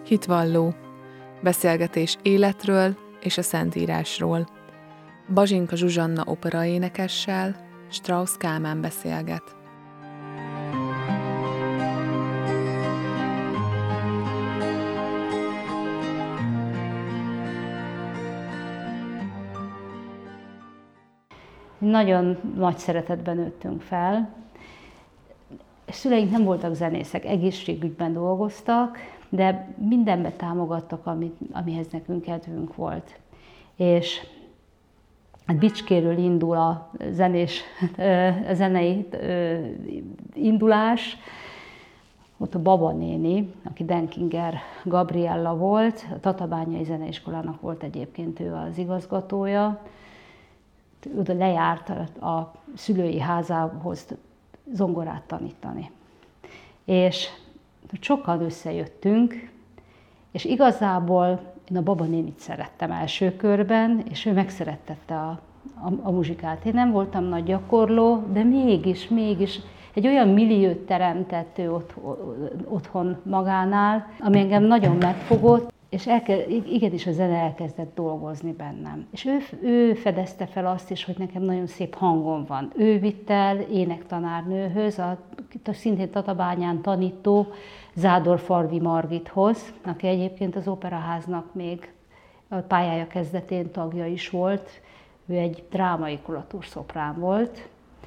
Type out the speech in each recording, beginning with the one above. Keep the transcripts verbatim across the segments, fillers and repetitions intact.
Hitvalló. Beszélgetés életről és a Szentírásról. Bazsinka Zsuzsanna operaénekessel Strauss Kálmán beszélget. Nagyon nagy szeretetben nőttünk fel. Szüleink nem voltak zenészek, egészségügyben dolgoztak, de mindenben támogattak, amit, amihez nekünk kedvünk volt. És Bicskéről indul a zenés, a zenei indulás. Ott a Baba néni, aki Denkinger Gabriella volt, a Tatabányai Zeneiskolának volt egyébként ő az igazgatója. Oda lejárt a szülői házához zongorát tanítani. És sokan összejöttünk, és igazából én a Baba nénit szerettem első körben, és ő megszerettette a, a, a muzsikát. Én nem voltam nagy gyakorló, de mégis, mégis egy olyan milliót teremtett ő ott, otthon magánál, ami engem nagyon megfogott, és elke, igenis a zene elkezdett dolgozni bennem. És ő, ő fedezte fel azt is, hogy nekem nagyon szép hangom van. Ő vitt el énektanárnőhöz, a, a szintén Tatabányán tanító Zádorfarvi Margithoz, aki egyébként az Operaháznak még a pályája kezdetén tagja is volt. Ő egy drámai kulatórszoprán volt.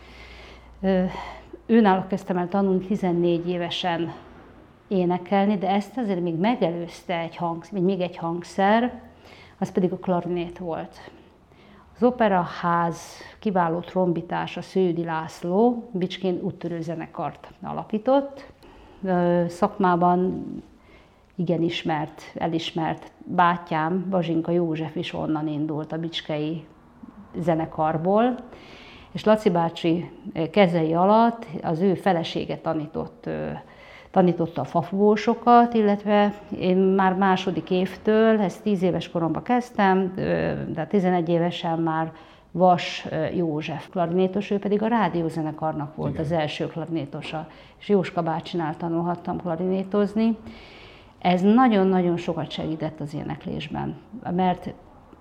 Őnála kezdtem el tanulni tizennégy évesen énekelni, de ezt azért még megelőzte egy hang, még egy hangszer, az pedig a klarinét volt. Az Operaház kiváló trombitása Sződi László Bicskén úttörő zenekart alapított. Szakmában igen ismert, elismert bátyám, Bazsinka József is onnan indult a bicskei zenekarból, és Laci bácsi kezei alatt az ő felesége tanított tanította a fafúvósokat, illetve én már második évtől, ezt tíz éves koromban kezdtem, de tizenegy évesen már Vas József klarinétos, ő pedig a rádiózenekarnak volt Igen. az első klarinétosa, és Jóska bácsinál tanulhattam klarinétozni. Ez nagyon-nagyon sokat segített az éneklésben, mert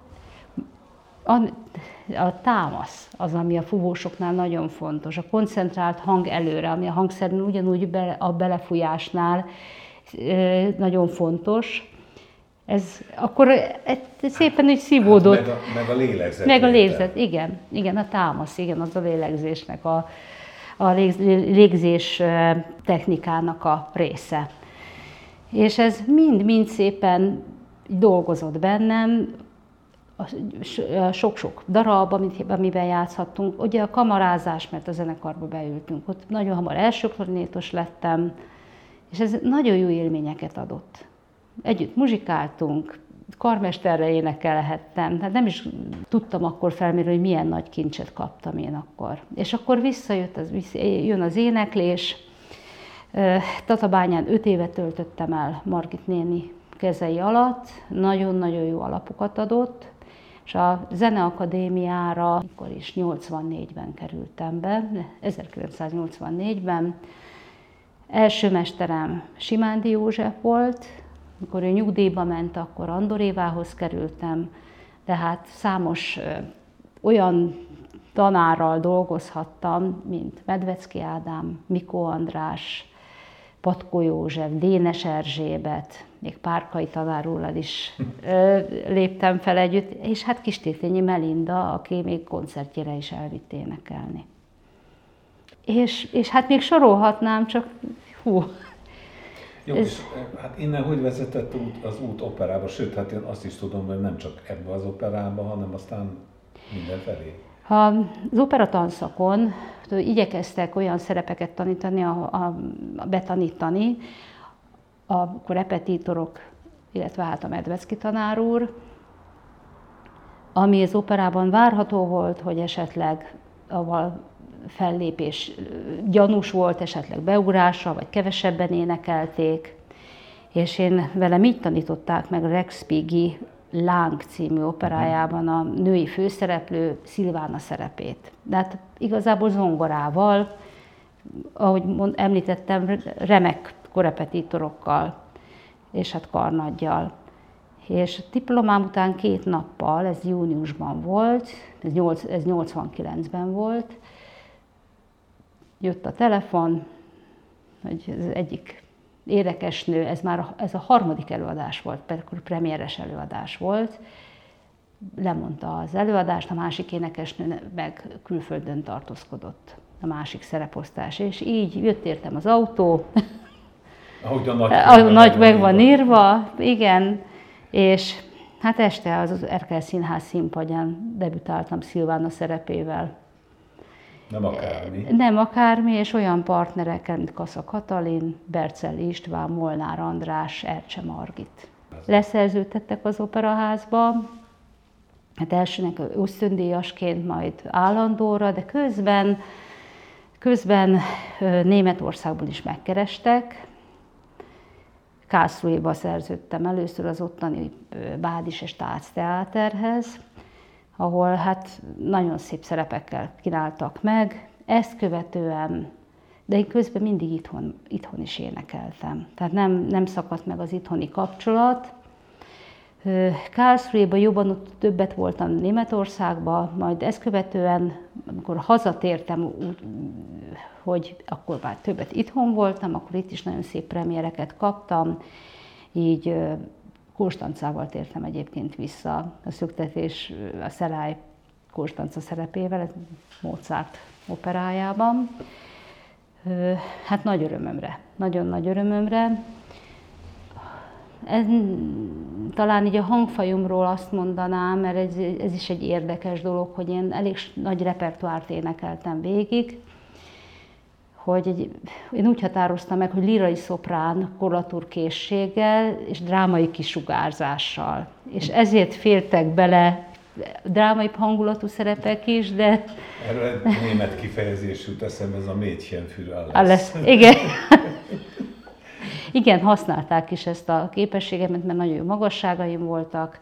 a, a támasz az, ami a fúvósoknál nagyon fontos, a koncentrált hang előre, ami a hangszerben ugyanúgy bele, a belefújásnál e, nagyon fontos. Ez akkor szépen így szívódott. Hát meg, a, meg a lélegzet. Meg a lélegzet, igen, igen, a támasz, igen, az a lélegzésnek, a, a légzés technikának a része. És ez mind-mind szépen dolgozott bennem, sok-sok darab, amiben játszhattunk. Ugye a kamarázás, mert a zenekarba beültünk, ott nagyon hamar első klarinétos lettem, és ez nagyon jó élményeket adott. Együtt muzsikáltunk, karmesterre énekelhettem, hát nem is tudtam akkor felmérni, hogy milyen nagy kincset kaptam én akkor. És akkor visszajött az, vissza, jön az éneklés. Tatabányán öt évet töltöttem el Margit néni kezei alatt, nagyon-nagyon jó alapokat adott, és a Zeneakadémiára akkor is nyolcvannégyben kerültem be, ezerkilencszáznyolcvannégyben. Első mesterem Simándi József volt, amikor ő nyugdíjba ment, akkor Andor Évához kerültem, tehát számos ö, olyan tanárral dolgozhattam, mint Medvecki Ádám, Mikó András, Patkó József, Dénes Erzsébet, még Párkai tanár úrral is ö, léptem fel együtt, és hát Kistétényi Melinda, aki még koncertjére is elvitt énekelni. És, és hát még sorolhatnám, csak hú. Jó, ez... és hát innen hogy vezetett az út operába? Sőt, hát én azt is tudom, hogy nem csak ebbe az operába, hanem aztán mindenfelé. Az operatanszakon igyekeztek olyan szerepeket tanítani, a, a, a betanítani, akkor repetitorok, illetve hát a Medvecki tanár úr, ami az operában várható volt, hogy esetleg a fellépés gyanús volt, esetleg beugrása, vagy kevesebben énekelték, és én velem így tanították meg Rex Piggy Láng című operájában a női főszereplő Szilvána szerepét. De hát igazából zongorával, ahogy említettem, remek korepetítorokkal. és hát karnaggyal. És diplomám után két nappal, ez júniusban volt, ez, nyolc, ez nyolcvankilencben volt, jött a telefon, hogy az egyik énekesnő, ez már a, ez a harmadik előadás volt, pedig premieres előadás volt, lemondta az előadást, a másik énekesnő meg külföldön tartózkodott, a másik szereposztás, és így jött értem az autó, ahogy a nagy, a nagy meg van írva, igen, és hát este az Erkel Színház színpadján debütáltam Szilvána szerepével. Nem akármi. Nem akármi, és olyan partnerekkel, mint Kassa Katalin, Bercel István, Molnár András, Ercse Margit. Leszerződtettek az Operaházba, hát elsőnek ösztöndíjasként, majd állandóra, de közben, közben Németországból is megkerestek. Karlsruhéba szerződtem először az ottani Bádis és Tác Teáterhez, ahol hát nagyon szép szerepekkel kínáltak meg. Ezt követően, de én közben mindig itthon, itthon is énekeltem. Tehát nem, nem szakadt meg az itthoni kapcsolat. Karlsruhéban jobban többet voltam Németországban, majd ezt követően, amikor hazatértem, hogy akkor már többet itthon voltam, akkor itt is nagyon szép premiereket kaptam, így Konstancával tértem egyébként vissza a Szöktetés, a Szelály Konstanca szerepével, Mozart operájában. Hát nagy örömömre, nagyon nagy örömömre. Ez, talán így a hangfajomról azt mondanám, mert ez, ez is egy érdekes dolog, hogy én elég nagy repertoárt énekeltem végig, hogy egy, én úgy határoztam meg, hogy lírai szoprán korlatúrkészséggel és drámai kisugárzással. És ezért féltek bele drámai hangulatú szerepek is, de... Erről német kifejezés jut eszembe, ez a Mädchen für alles. alles. Igen. Igen, használták is ezt a képességemet, mert nagyon jó magasságaim voltak,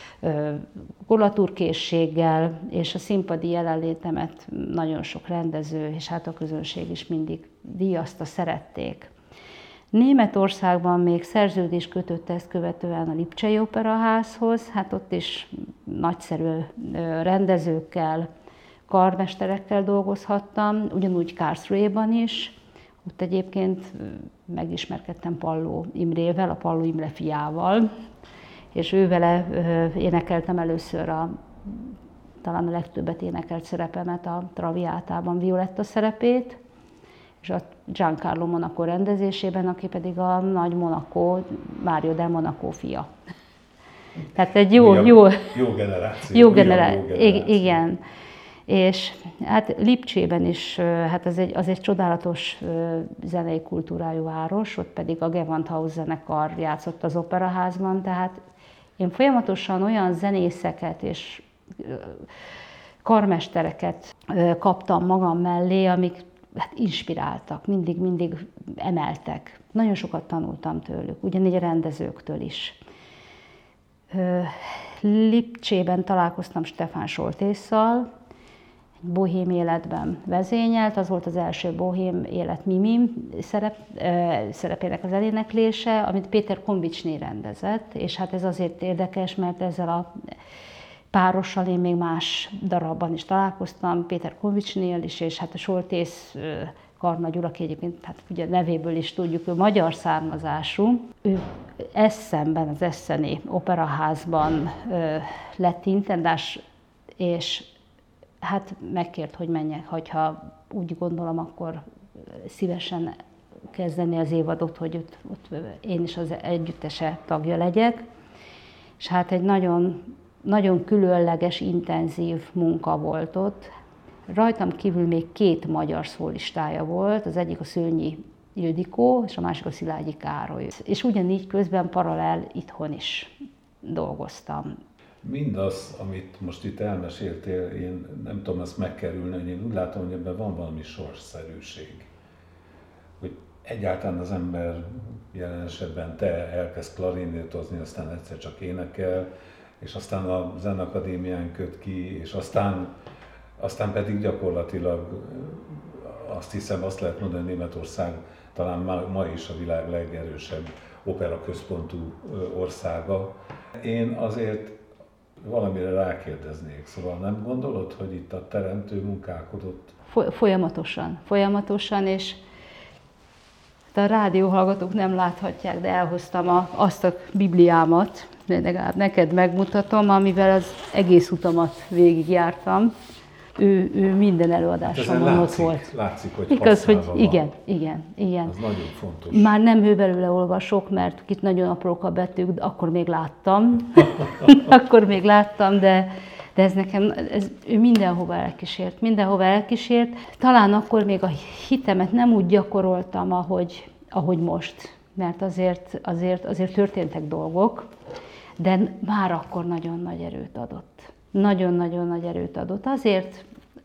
korlatúrkészséggel, és a színpadi jelenlétemet nagyon sok rendező, és hát a közönség is mindig díjazta, szerették. Németországban még szerződés kötött ezt követően a Lipcsei Operaházhoz, hát ott is nagyszerű rendezőkkel, karmesterekkel dolgozhattam, ugyanúgy Karlsruhéban is. Ott egyébként megismerkedtem Palló Imrével, a Palló Imre fiával, és ővele énekeltem először a, talán a legtöbbet énekelt szerepemet, a Traviátában Violetta szerepét, és a Giancarlo Monaco rendezésében, aki pedig a nagy Monaco, Mário del Monaco fia. Tehát egy jó, jó, jó generáció. Jó generáció, igen. És hát Lipcsében is, hát az egy, az egy csodálatos zenei kultúrájú város, ott pedig a Gewandhaus zenekar játszott az Operaházban, tehát én folyamatosan olyan zenészeket és karmestereket kaptam magam mellé, amik hát inspiráltak, mindig, mindig emeltek. Nagyon sokat tanultam tőlük, ugyanígy a rendezőktől is. Lipcsében találkoztam Stefán Soltésszal, Bohém életben vezényelt, az volt az első Bohém élet Mimim szerep, szerepének az eléneklése, amit Péter Konvicsné rendezett, és hát ez azért érdekes, mert ezzel a párossal én még más darabban is találkoztam, Péter Konvicsnél is, és hát a Soltész Karna Gyula, aki egyébként, hát ugye nevéből is tudjuk, ő magyar származású. Ő Eszenben, az Esseni Operaházban lett intendás, és hát megkért, hogy menjek, hogyha úgy gondolom, akkor szívesen kezdeni az évadot, hogy ott, ott én is az együttese tagja legyek. És hát egy nagyon, nagyon különleges, intenzív munka volt ott. Rajtam kívül még két magyar szólistája volt, az egyik a Szőnyi Ildikó, és a másik a Szilágyi Károly. És ugyanígy közben paralel itthon is dolgoztam. Mindaz, amit most itt elmeséltél, én nem tudom ezt megkerülni, hogy én úgy látom, hogy ebben van valami sorsszerűség. Hogy egyáltalán az ember, jelen esetben te elkezd klarinétozni, aztán egyszer csak énekel, és aztán a Zenakadémián köt ki, és aztán, aztán pedig gyakorlatilag azt hiszem, azt lehet mondani, hogy Németország talán ma, ma is a világ legerősebb opera központú országa. Én azért valamire rákérdeznék, szóval nem gondolod, hogy itt a teremtő munkálkodott? Folyamatosan, folyamatosan, és a rádióhallgatók nem láthatják, de elhoztam a, azt a Bibliámat, de legalább neked megmutatom, amivel az egész utamat végigjártam. Ő, ő minden előadásomon hát ott volt. Látszik, hogy igaz, hogy van. igen, igen, igen. Ez nagyon fontos. Már nem ő belőle olvasok, mert itt nagyon aprók a betűk, de akkor még láttam. akkor még láttam, de, de ez nekem, ez, ő mindenhova elkísért, mindenhova elkísért. Talán akkor még a hitemet nem úgy gyakoroltam, ahogy, ahogy most, mert azért, azért, azért történtek dolgok, de már akkor nagyon nagy erőt adott. Nagyon-nagyon nagy erőt adott. Azért,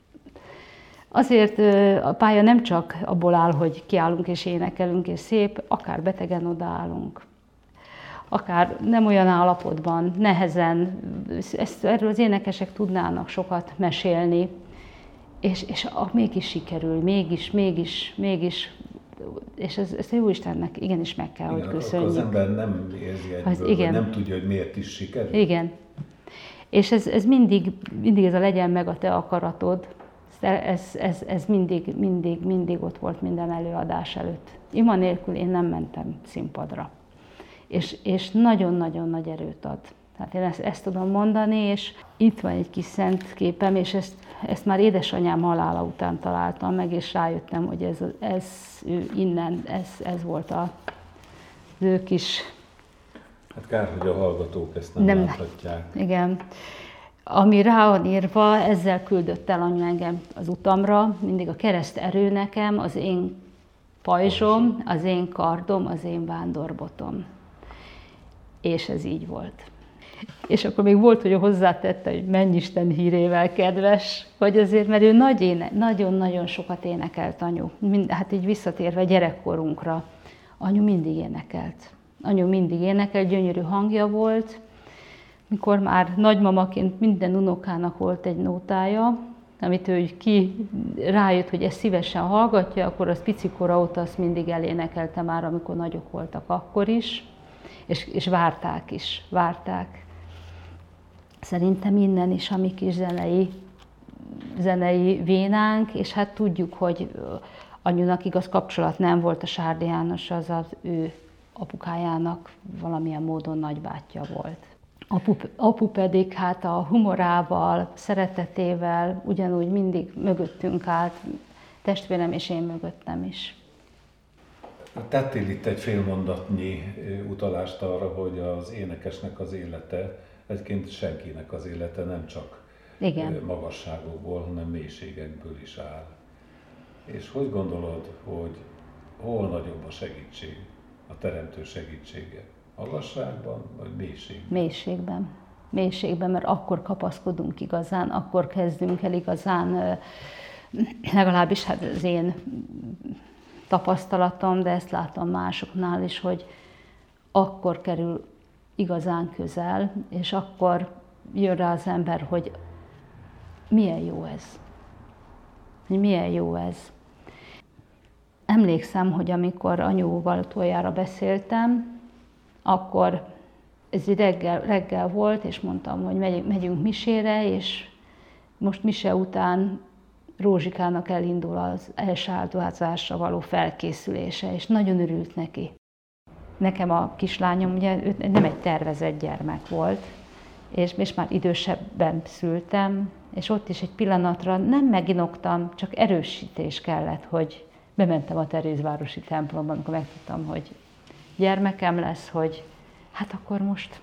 azért a pálya nem csak abból áll, hogy kiállunk és énekelünk és szép, akár betegen odaállunk. Akár nem olyan állapotban, nehezen, ezt, erről az énekesek tudnának sokat mesélni, és, és a, mégis sikerül, mégis, mégis, mégis, és ez, ezt a Jóistennek igenis meg kell, igen, hogy köszönjük. Az ember nem érzi egyből, az, igen. nem tudja, hogy miért is sikerül. Igen. És ez, ez mindig, mindig ez a legyen meg a te akaratod, ez, ez, ez mindig, mindig, mindig ott volt minden előadás előtt. Ima nélkül én nem mentem színpadra. És, és nagyon-nagyon nagy erőt ad. Tehát én ezt, ezt tudom mondani, és itt van egy kis szent képem, és ezt, ezt már édesanyám halála után találtam meg, és rájöttem, hogy ez, ez ő innen, ez, ez volt a, az ő kis... Hát kár, hogy a hallgatók ezt nem, nem láthatják. Igen. Ami rá van írva, ezzel küldött el anyu engem az utamra, mindig a kereszt erő nekem, az én pajzsom, az én kardom, az én vándorbotom. És ez így volt. És akkor még volt, hogy hozzátette, hogy menj Isten hírével, kedves, hogy azért, mert ő nagy éne, nagyon-nagyon sokat énekelt anyu. Mind, hát így visszatérve gyerekkorunkra, anyu mindig énekelt. Anyu mindig énekelt, gyönyörű hangja volt. Mikor már nagymamaként minden unokának volt egy nótája, amit ő ki rájött, hogy ezt szívesen hallgatja, akkor az picikora óta azt mindig elénekelte már, amikor nagyok voltak akkor is, és, és várták is, várták. Szerintem innen is a mi kis zenei, zenei vénánk, és hát tudjuk, hogy anyunak igaz kapcsolat nem volt, a Sárdi János az az ő apukájának valamilyen módon nagybátyja volt. Apu, apu pedig hát a humorával, szeretetével ugyanúgy mindig mögöttünk állt, testvérem és én mögöttem is. Tettél itt egy félmondatnyi utalást arra, hogy az énekesnek az élete, egyébként senkinek az élete nem csak igen. magasságokból, hanem mélységekből is áll. És hogy gondolod, hogy hol nagyobb a segítség, a teremtő segítsége? Magasságban vagy mélységben? Mélységben. Mélységben, mert akkor kapaszkodunk igazán, akkor kezdünk el igazán, legalábbis hát az én tapasztalatom, de ezt látom másoknál is, hogy akkor kerül igazán közel, és akkor jön rá az ember, hogy milyen jó ez. Hogy milyen jó ez. Emlékszem, hogy amikor anyóval utoljára beszéltem, akkor ez reggel, reggel volt, és mondtam, hogy megyünk, megyünk misére, és most mise után Rózsikának elindul az első áldozásra való felkészülése, és nagyon örült neki. Nekem a kislányom ugye nem egy tervezett gyermek volt, és, és már idősebben szültem, és ott is egy pillanatra nem meginoktam, csak erősítés kellett, hogy bementem a Terézvárosi templomban, amikor megtudtam, hogy gyermekem lesz, hogy hát akkor most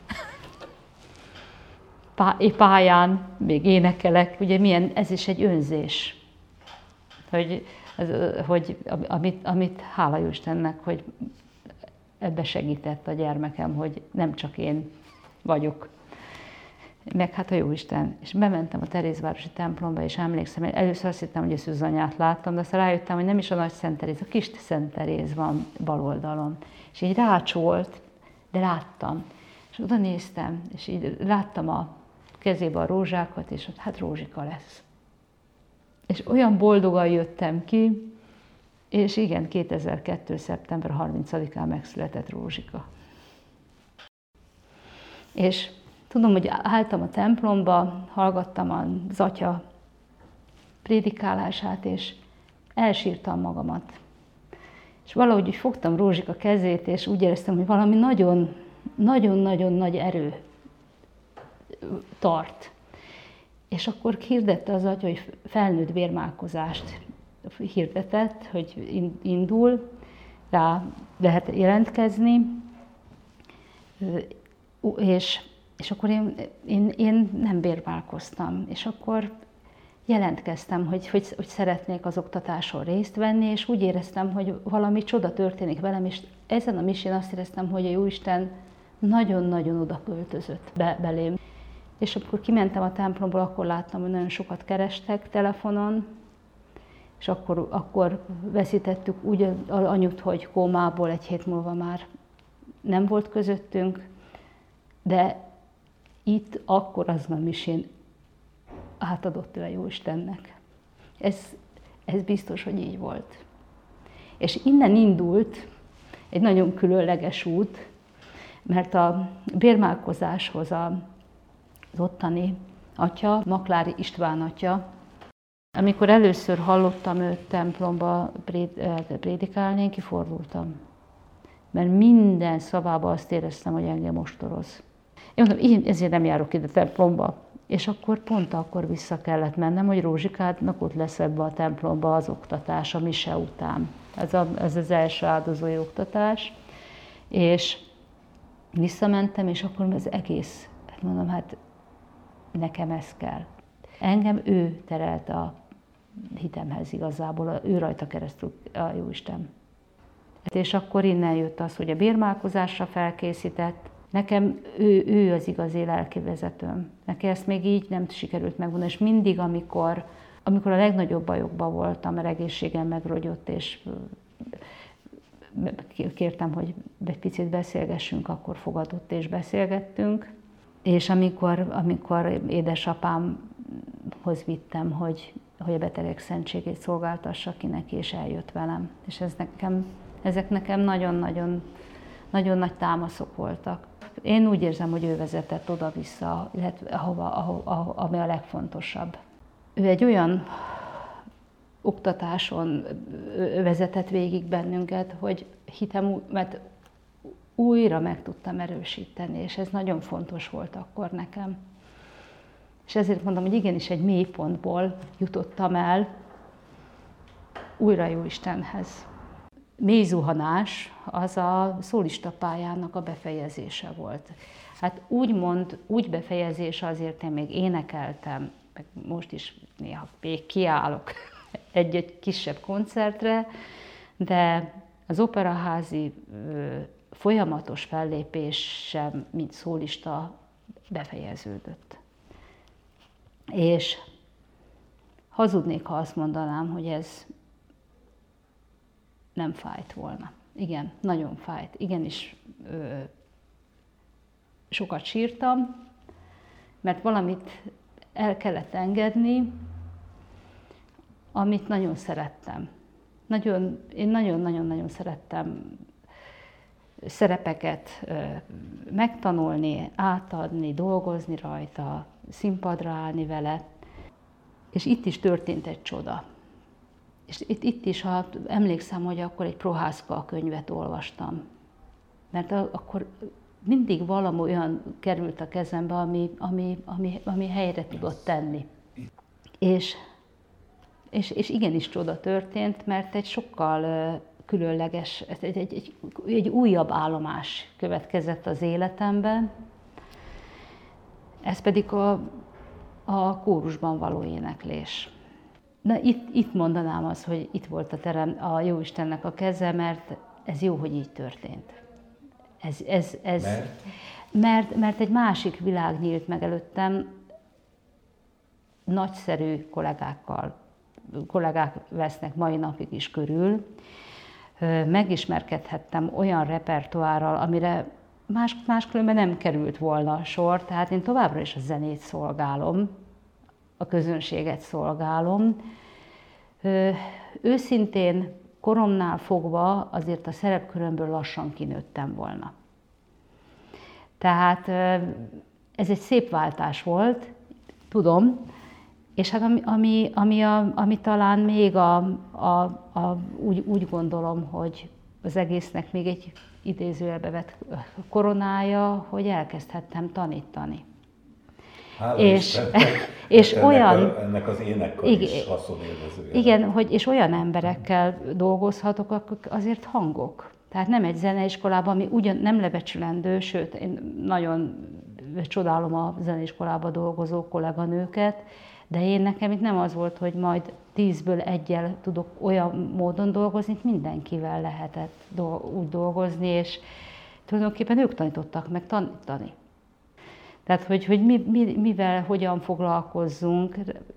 pályán még énekelek, ugye milyen, ez is egy önzés, hogy, hogy amit, amit hála jó Istennek, hogy ebbe segített a gyermekem, hogy nem csak én vagyok, meg hát a Jóisten. És bementem a Terézvárosi templomba, és emlékszem, hogy először azt hittem, hogy a Szűzanyát láttam, de aztán rájöttem, hogy nem is a Nagy Szent Teréz, a Kis Szent Teréz van bal oldalon. És így rácsolt, de láttam. És oda néztem, és így láttam a kezébe a rózsákat, és ott hát Rózsika lesz. És olyan boldogan jöttem ki, és igen, kétezer-kettő. szeptember harmincadikán megszületett Rózsika. És tudom, hogy álltam a templomba, hallgattam az atya prédikálását, és elsírtam magamat. És valahogy úgy fogtam Rózsika kezét, és úgy éreztem, hogy valami nagyon, nagyon-nagyon nagy erő tart. És akkor hirdette az atya, hogy felnőtt bérmálkozást hirdetett, hogy indul, rá lehet jelentkezni, és, és akkor én, én, én nem bérmálkoztam, és akkor jelentkeztem, hogy, hogy, hogy szeretnék az oktatáson részt venni, és úgy éreztem, hogy valami csoda történik velem, és ezen a misén azt éreztem, hogy a Jóisten nagyon-nagyon oda költözött be, belém. És akkor kimentem a templomból, akkor láttam, hogy nagyon sokat kerestek telefonon, és akkor, akkor veszítettük úgy anyut, hogy kómából egy hét múlva már nem volt közöttünk, de itt akkor azon a misén átadott ő a Jóistennek. Ez, ez biztos, hogy így volt. És innen indult egy nagyon különleges út, mert a bérmálkozáshoz a, az ottani atya, Maklári István atya, amikor először hallottam őt templomba prédikálni, én kifordultam. Mert minden szavában azt éreztem, hogy engem ostoroz. Én mondom, én ezért nem járok ide templomba. És akkor pont akkor vissza kellett mennem, hogy Rózsikádnak ott lesz ebbe a templomba az oktatás a mise után. Ez, a, ez az első áldozói oktatás. És visszamentem, és akkor az egész, hát mondom, hát nekem ez kell. Engem ő terelte a hitemhez igazából, ő rajta keresztül a Jóisten. És akkor innen jött az, hogy a bérmálkozásra felkészített. Nekem ő, ő az igazi lelkivezetőm. Neki ezt még így nem sikerült megmondani, és mindig, amikor, amikor a legnagyobb bajokban voltam, mert egészségem megrogyott, és kértem, hogy egy picit beszélgessünk, akkor fogadott és beszélgettünk. És amikor, amikor édesapámhoz vittem, hogy, hogy a betegek szentségét szolgáltassak ki neki, és eljött velem. És ez nekem, ezek nekem nagyon-nagyon nagyon nagy támaszok voltak. Én úgy érzem, hogy ő vezetett oda-vissza, illetve ahova, ahova, ami a legfontosabb. Ő egy olyan oktatáson vezetett végig bennünket, hogy hitem, mert újra meg tudtam erősíteni, és ez nagyon fontos volt akkor nekem. És ezért mondom, hogy igenis egy mélypontból jutottam el újra Jóistenhez. Mély zuhanás az a szólista pályának a befejezése volt. Hát úgymond, úgy befejezése, azért én még énekeltem, meg most is néha még kiállok egy-egy kisebb koncertre, de az operaházi folyamatos fellépésem, mint szólista befejeződött. És hazudnék, ha azt mondanám, hogy ez nem fájt volna. Igen, nagyon fájt. Igenis ö, sokat sírtam, mert valamit el kellett engedni, amit nagyon szerettem. Nagyon, én nagyon-nagyon-nagyon szerettem szerepeket ö, megtanulni, átadni, dolgozni rajta, színpadra állni vele. És itt is történt egy csoda. És itt, itt is, ha emlékszem, hogy akkor egy Prohászka könyvet olvastam. Mert akkor mindig valami olyan került a kezembe, ami, ami, ami, ami helyre tudott tenni. És, és, és igenis csoda történt, mert egy sokkal különleges, egy, egy, egy, egy újabb állomás következett az életemben. Ez pedig a, a kórusban való éneklés. Na, itt, itt mondanám azt, hogy itt volt a terem, a Jóistennek a keze, mert ez jó, hogy így történt. Ez, ez, ez, mert? Mert, mert egy másik világ nyílt meg előttem, nagyszerű kollégákkal, kollégák vesznek mai napig is körül. Megismerkedhettem olyan repertoárral, amire más, máskülönben nem került volna sor, tehát én továbbra is a zenét szolgálom, a közönséget szolgálom. Őszintén koromnál fogva azért a szerepkörömből lassan kinőttem volna. Tehát ez egy szép váltás volt, tudom, és hát ami, ami, ami, a, ami talán még a, a, a, úgy, úgy gondolom, hogy az egésznek még egy idézőjelbe vett koronája, hogy elkezdhettem tanítani. Hála és és ennek olyan, a, ennek az énekkar igen, is haszonélvezője. Igen, hogy, és olyan emberekkel dolgozhatok, akik azért hangok. Tehát nem egy zeneiskolában, ami ugyan nem lebecsülendő, sőt, én nagyon csodálom a zeneiskolában dolgozó kolléganőket, de én nekem itt nem az volt, hogy majd tízből egyel tudok olyan módon dolgozni, hogy mindenkivel lehetett do- úgy dolgozni, és tulajdonképpen ők tanítottak meg tanítani. Tehát, hogy, hogy mi, mi, mivel, hogyan foglalkozzunk.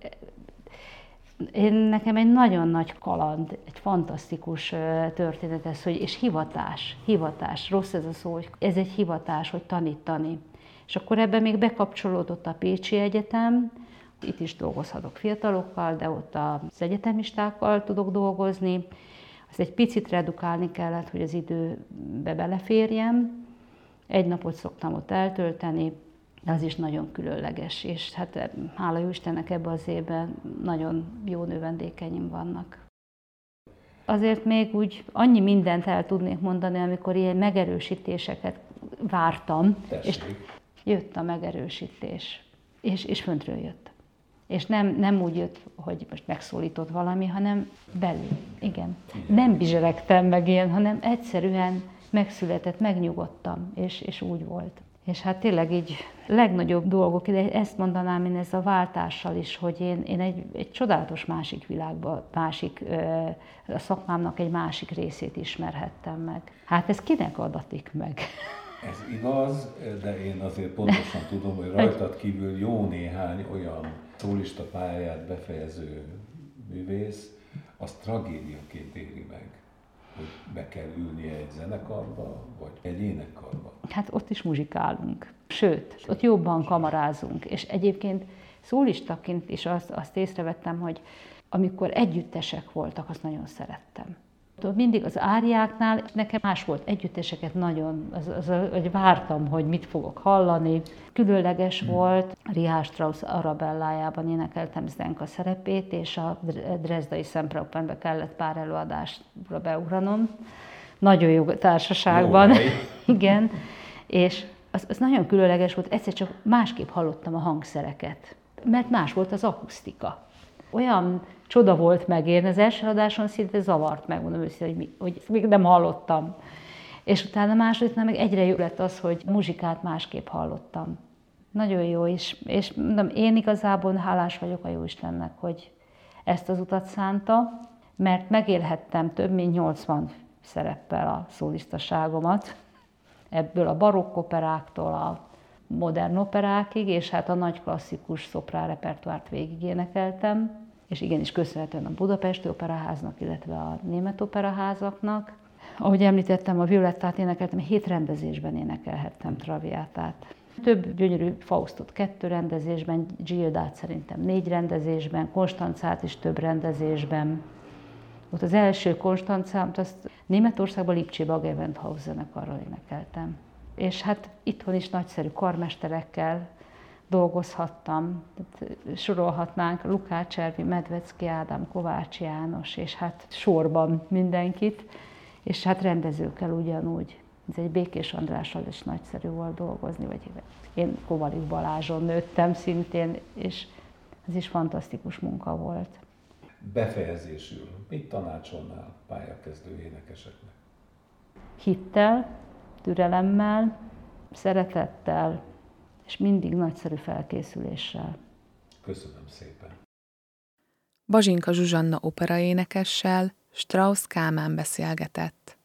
Én, nekem egy nagyon nagy kaland, egy fantasztikus történet ez, hogy, és hivatás, hivatás, rossz ez a szó, hogy ez egy hivatás, hogy tanítani. És akkor ebben még bekapcsolódott a Pécsi Egyetem, itt is dolgozhatok fiatalokkal, de ott az egyetemistákkal tudok dolgozni. Azt egy picit redukálni kellett, hogy az időbe beleférjem. Egy napot szoktam ott eltölteni, de az is nagyon különleges, és hát hála jó Istennek ebben az évben nagyon jó növendékeim vannak. Azért még úgy annyi mindent el tudnék mondani, amikor ilyen megerősítéseket vártam, Tessék. és jött a megerősítés, és, és föntről jött. És nem, nem úgy jött, hogy most megszólított valami, hanem belül, igen. igen. Nem bizseregtem meg ilyen, hanem egyszerűen megszületett, megnyugodtam, és, és úgy volt. És hát tényleg így legnagyobb dolgok, de ezt mondanám én ez a váltással is, hogy én, én egy, egy csodálatos másik világban, másik, a szakmámnak egy másik részét ismerhettem meg. Hát ez kinek adatik meg? Ez igaz, de én azért pontosan tudom, hogy rajtad kívül jó néhány olyan szólista pályáját befejező művész, az tragédiaként éri meg, hogy be kell ülnie egy zenekarba, vagy egy énekkarba. Hát ott is muzsikálunk. Sőt, ott jobban kamarázunk. És egyébként szólistaként is azt, azt észrevettem, hogy amikor együttesek voltak, azt nagyon szerettem. Mindig az áriáknál nekem más volt, együtteseket nagyon, az, az, hogy vártam, hogy mit fogok hallani. Különleges hmm. volt, Richard Strauss Arabellájában énekeltem Zdenka szerepét, és a Dresdai Szemproppenbe kellett pár előadásra beugranom. Nagyon jó társaságban. Jó igen, és az, az nagyon különleges volt, egyszer csak másképp hallottam a hangszereket, mert más volt az akusztika. Olyan csoda volt megérni, az első adáson szinte zavart, megmondom őszintén, hogy, mi, hogy még nem hallottam. És utána másodiknál meg egyre jobb lett az, hogy muzsikát másképp hallottam. Nagyon jó is, és mondom, én igazából hálás vagyok a Jóistennek, hogy ezt az utat szánta, mert megélhettem több mint nyolcvan szereppel a szólistaságomat, ebből a barokk operáktól a modern operákig, és hát a nagy klasszikus szoprán repertoárt végig énekeltem, és igenis köszönhetően a Budapesti Operaháznak, illetve a Német Operaházaknak. Ahogy említettem, a Violettát énekeltem, hét rendezésben énekelhettem Traviátát. Több gyönyörű Faustot kettő rendezésben, Gildát szerintem négy rendezésben, Konstancát is több rendezésben. Ott az első Konstancámt, azt Németországban Lipcsébe a Gewandhaus zenekarral énekeltem. És hát itthon is nagyszerű karmesterekkel dolgozhattam, sorolhatnánk Lukács Ervi, Medvecki Ádám, Kovács János, és hát sorban mindenkit, és hát rendezőkkel ugyanúgy. Ez egy Békés Andrással is nagyszerű volt dolgozni, vagy én Kovalik Balázson nőttem szintén, és ez is fantasztikus munka volt. Befejezésül, mit tanácsolnál pályakezdő énekeseknek? Hittel, türelemmel, szeretettel, és mindig nagyszerű felkészüléssel. Köszönöm szépen. Bazsinka Zsuzsanna operaénekessel Strauss Kálmán beszélgetett.